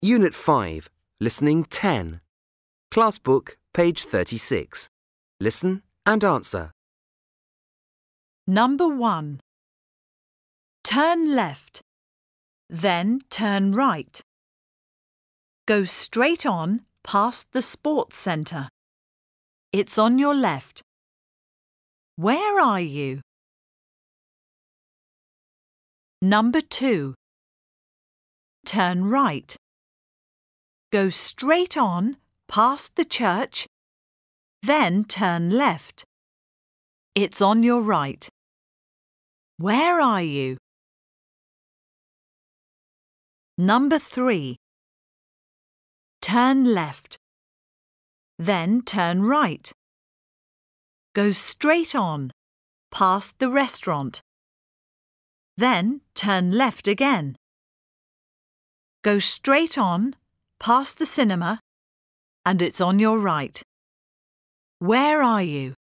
Unit 5, Listening 10. Class Book, page 36. Listen and answer. Number 1. Turn left, then turn right. Go straight on past the sports centre. It's on your left. Where are you? Number 2. Turn right. Go straight on past the church, then turn left. It's on your right. Where are you? Number 3. Turn left, then turn right. Go straight on past the restaurant, then turn left again. Go straight on past the cinema, and it's on your right. Where are you?